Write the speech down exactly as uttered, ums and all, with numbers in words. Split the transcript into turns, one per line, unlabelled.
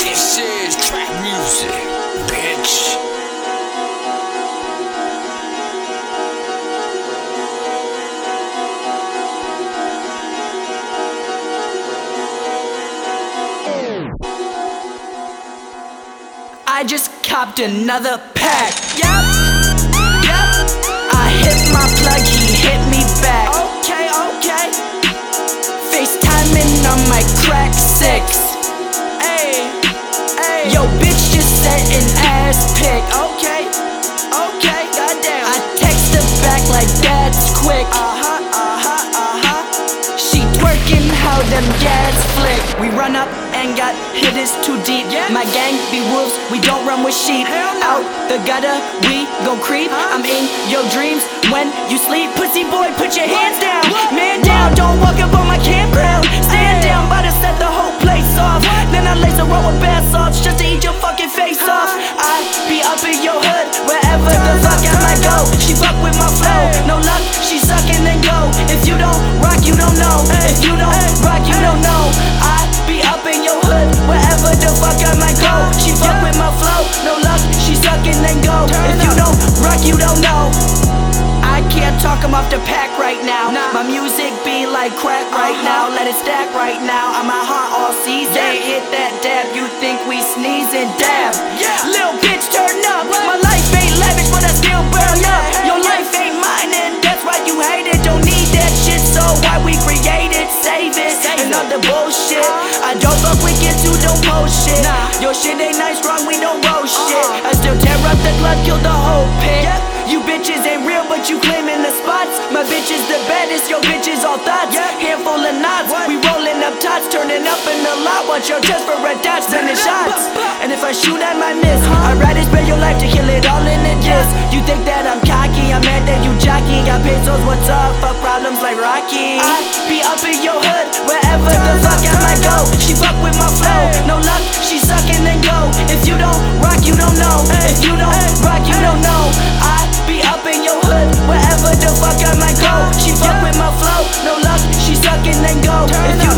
This is trap music, bitch.
I just copped another pack. Yup, yup. I hit my plug, he hit me back. Okay, okay. FaceTiming on my crack six. Ayy, ayy. Yo, bitch just sent an ass pic. Okay, okay, goddamn. I text her back like that's quick. Uh huh, uh huh, uh huh. She twerking how them gas flick. We run up and got hit is too deep. Yeah. My gang be wolves, we don't run with sheep. No. Out the gutter, we gon' creep. Huh? I'm in your dreams when you sleep. Pussy boy, put your hands down. What? Man down, don't walk up on my campground. Stand hey. down, bout to set the whole place off. What? Then I lace a roll with bath salts just to eat your fucking face huh? off. I be up in your hood, wherever turn the fuck I might go. She fuck with my flow, hey. No luck, she suckin' then go. If you don't rock, you don't know. Hey. If you don't hey. rock, you hey. don't know. I be up in your hood, wherever the fuck I might go. She fuck with my flow, no luck, she suckin' then go. If you don't rock, you don't know. I can't talk, I'm off the pack right now. Nah. My music be like crack right uh-huh. now. Let it stack right now. I'm out hot all season. Yeah. Hit that dab, you think we sneezing? Dab. Yeah. Little bitch, turn up. What? My life ain't lavish, but I still burn yeah. up. Hey, Your yeah. life ain't mine, and that's why you hate it. Don't need that shit, so why we create it? Save it. Save and other bullshit. Uh-huh. I don't fuck with kids who don't post shit. Nah. Your shit ain't nice, wrong, we don't roast uh-huh. shit. I still tear up the club, kill the whole pit. Yeah. You bitches ain't real, but you claiming the spots. My bitch is the baddest, your bitch is all thoughts. Yeah. Handful of knots, what? We rolling up tots, turning up in the lot. Watch your chest for red dots, sending shots. And if I shoot, I might miss. huh? I'd rather spend your life to kill it all in a diss. You think that I'm cocky, I'm mad that you jockey. Got pesos, what's up, fuck problems like Rocky. I be up in your hood, wherever the fuck I might go. She fuck with my flow, no luck, she suckin' then go. If you don't rock, you don't know. If you don't rock, you don't know. I be up in your hood, wherever the fuck I might go. She fuck with my flow, no luck, she suckin' then go. If you